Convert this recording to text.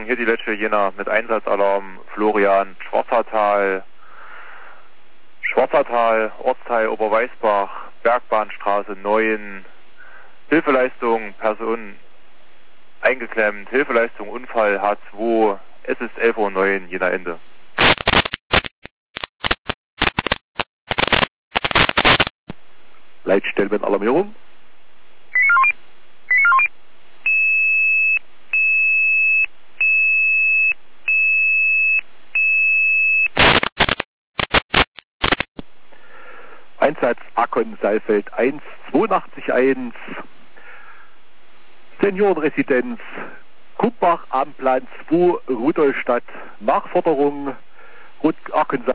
Achtung, hier die letzte Jena mit Einsatzalarm, Florian, Schwarzertal, Ortsteil Oberweißbach, Bergbahnstraße 9, Hilfeleistung, Person eingeklemmt, Hilfeleistung, Unfall, H2, es ist 11:09 Uhr, Jena Ende. Leitstelle mit Alarmierung. Einsatz Akkon Saalfeld 1, 82.1, Seniorenresidenz, Kuppach am Plan 2, Rudolstadt, Nachforderung, Akkon